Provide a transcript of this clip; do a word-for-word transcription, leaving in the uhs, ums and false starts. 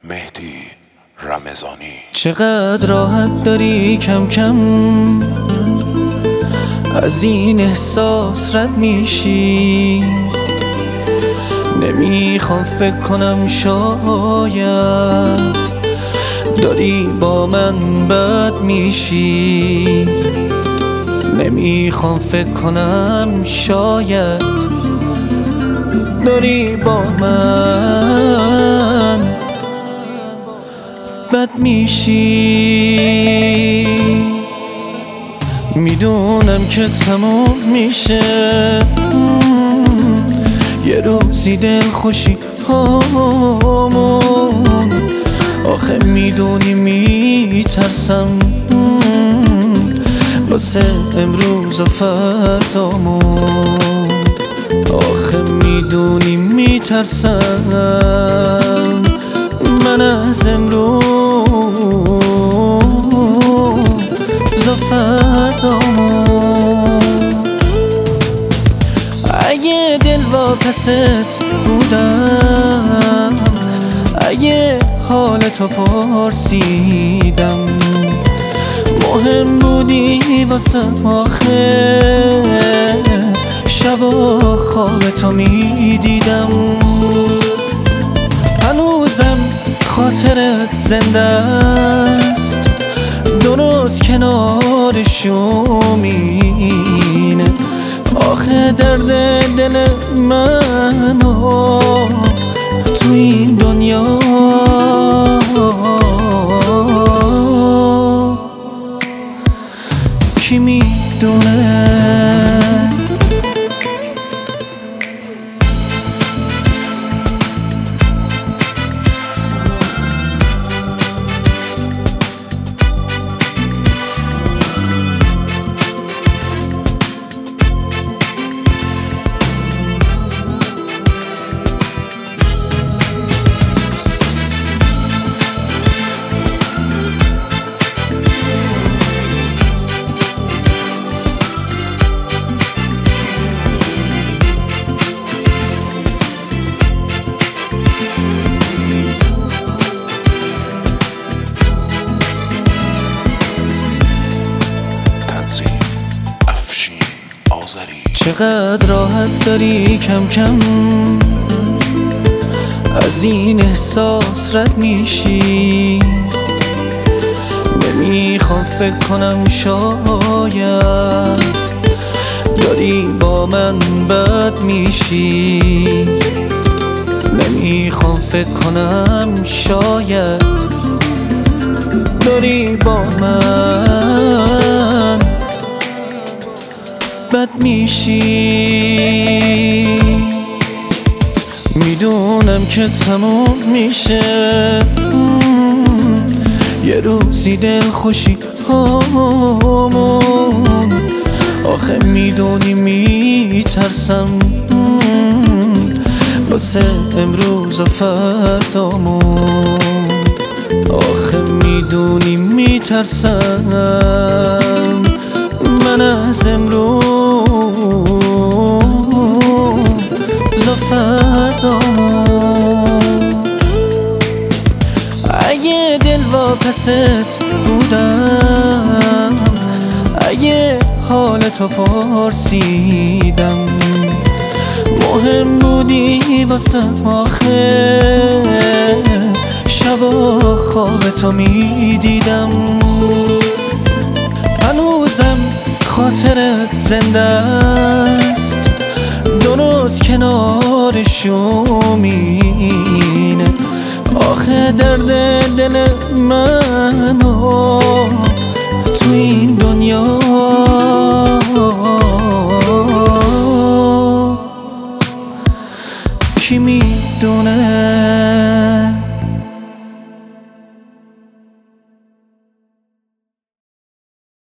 مهدی رمضانی. چقدر راحت داری کم کم از این احساس رد میشی، نمیخوام فکر کنم شاید داری با من بد میشی، نمیخوام فکر کنم شاید داری با من بد میشی. میدونم که تموم میشه یه روزی دل خوشی هامون، آخه میدونی میترسم واسه امروز و فردامون، آخه میدونی میترسم من از امروز و فردامون. اگه دل واپست بودم، اگه حالتو پرسیدم، مهم بودی واسم آخه شبا خوابتو میدیدم، هنوزم خاطرت زنده است، درست کنار شومینه، آخه درد دل منو تو این دنیا کی میدونه. چقدر راحت داری کم کم از این احساس رد میشی، نمیخوام فکر کنم شاید داری با من بد میشی، نمیخوام فکر کنم شاید داری با من بد میشی. میدونم که تموم میشه یه روزی دل خوشی هامون، آخه میدونی میترسم واسه امروز و فردامون، آخه میدونی میترسم من از امروز و فردامون. اگه دل واپست بودم، اگه حالتو پرسیدم، مهم بودی واسم آخه شبا خوابتو میدیدم، هنوزم خاطرت زنده است، درست کنار شومینه، آخه درد دل منو تو این دنیا کی میدونه.